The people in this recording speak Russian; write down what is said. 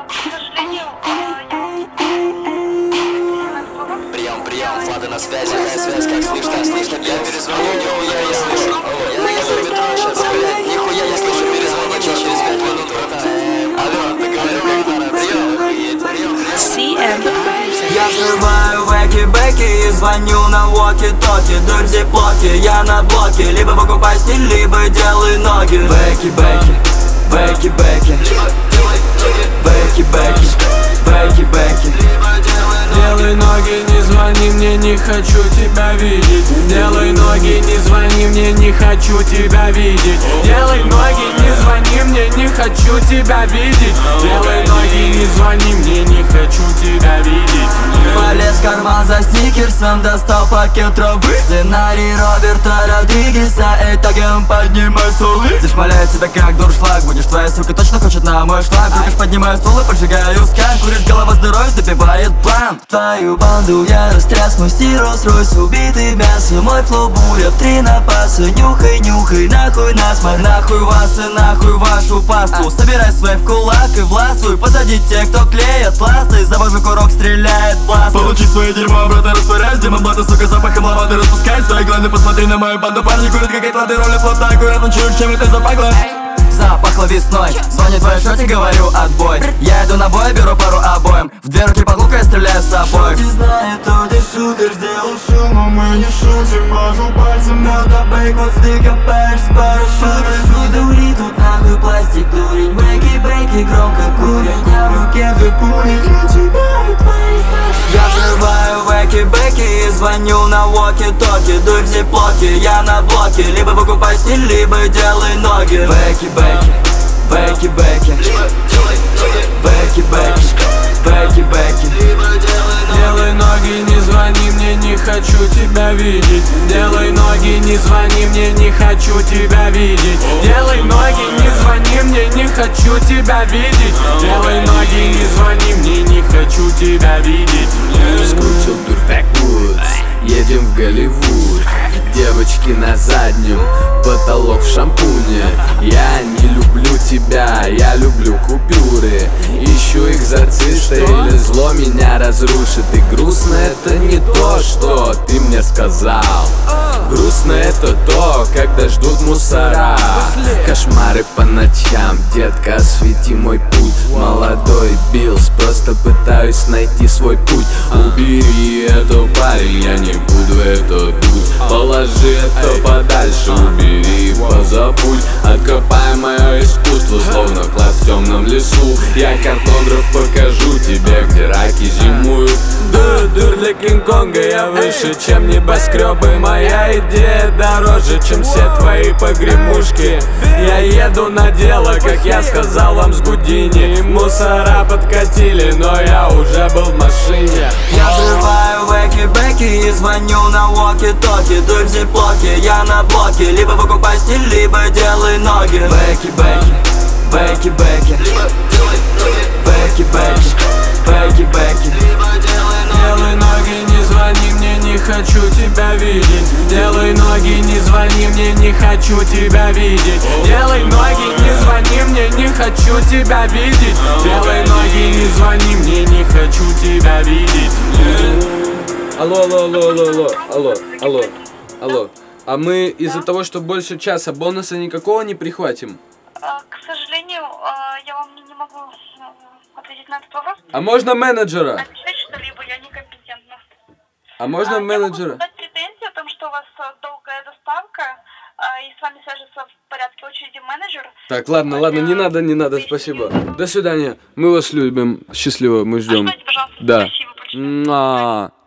К сожалению, Прием, Влада на связи, какая связь, как слышно, я перезвоню, нихуя не слышу. Я еду в метро сейчас, блядь, нихуя не слышу, перезвони через 5 минут, братан. Алло, ты говорю, как прием. Я взрываю веки-беки и звоню на walkie-talkie. Дурь в зиплоке, я на блоке. Либо покупай стиль, либо делай ноги. Веки-беки, веки-беки, веки-беки, веки-беки. Делай ноги, не звони мне, не хочу тебя видеть. Делай ноги, не звони мне, не хочу тебя видеть. Делай ноги, не звони мне, не хочу тебя видеть. Делай ноги, не звони мне, не хочу тебя видеть. Полез в карман за сникерсом, достал пакет травы. Сценарий Роберта Родригеса, итогом поднимай столы. Зашмаляет тебя как дуршлаг, будешь твоя сука точно хочет на мой шлаг. Крутишь, поднимаю стул и поджигаю скан. Куришь, голова здоровья, добивает план. Твою банду я растряс, мой стиль Роллс-Ройс, убитый мясо. Мой флоу буря в 3 напаса. Нюхай, нюхай, нахуй насморк. Нахуй вас и нахуй вашу пасту. Собирай свой в кулак и властвуй. Позади те, кто клеят пласты. Завожу курок, стреляет пласт. Получи свое дерьмо, обратно растворяюсь. Демон блата, сука, запахом лаванды распускай свои гланды. Посмотри на мою банду, парни курят как атланты. Роли плота, аккуратно чуешь, чем это запахло. Запахло весной, звонит твоя шоти, говорю отбой. Я иду на бой, беру пару обоим. В 2 руки под лук, я стреляю с собой. Шоти знает, то ты шутер, сделал шум, но мы не шутим. Мажу пальцем, мёда, бейкот, стыка, пэш с парашюта. Не дури, тут нахуй пластик дурень. Бейки, громко курю. У меня в руке 2 пули, для тебя и твои сачки. Я взрываю веки-беки и звоню на walkie-talkie. Дуй в зиплоке, я на блоке. Либо покупай стиль, либо делай ноги. Веки-беки, веки-беки, веки-беки, веки-беки. Делай ноги, не звони мне, не хочу тебя видеть. Делай ноги, не звони мне, не хочу тебя видеть. Делай ноги, не звони мне, не хочу тебя видеть. Делай ноги, не звони мне, не хочу тебя видеть. Скрутил дур в Backwoods, едем в Голливуд. Девочки на заднем, потолок в шампуне. Я не люблю тебя, я люблю купюры. Ищу экзорциста или зло меня разрушит. И грустно это не то, что ты мне сказал. Грустно это то, когда ждут мусора. Кошмары по ночам, детка, освети мой путь. Молодой Биллс, просто пытаюсь найти свой путь. Убери эту парень, я не буду это дуть. Положи это подальше, убери, позабудь. Откопай мое искусство, словно класс в темном лесу. Я картограф, покажу тебе, где раки зимуют. Дур для Кинг-Конга, я выше, чем небоскребы. Моя идея дороже, чем все твои погремушки. Я еду на дело, как я сказал вам с Гудини. Мусора подкатили, но я уже был в машине. Я взрываю веки-беки и звоню на walkie-talkie. Дуй в зиплоке, я на блоке. Либо покупай стиль, либо делай ноги. Веки-беки, веки-беки, веки-беки, веки-беки. Делай ноги, не звони мне, не хочу тебя видеть. Делай ноги, не звони мне, не хочу тебя видеть. Делай ноги, не звони мне, не хочу тебя видеть. Делай ноги, не звони мне, не хочу тебя видеть. Алло. А мы из-за того, что больше часа бонуса никакого не прихватим? к сожалению, я вам не могу ответить на этот вопрос. А можно менеджера? Обещать что-либо я некомпетентна. А можно менеджера? Я могу подать претензии о том, что у вас долгая доставка, и с вами свяжется в порядке очереди менеджер. Так, ладно, не надо, спасибо. До свидания. Мы вас любим. Счастливо, мы ждем. Пожалуйста, да. спасибо большое.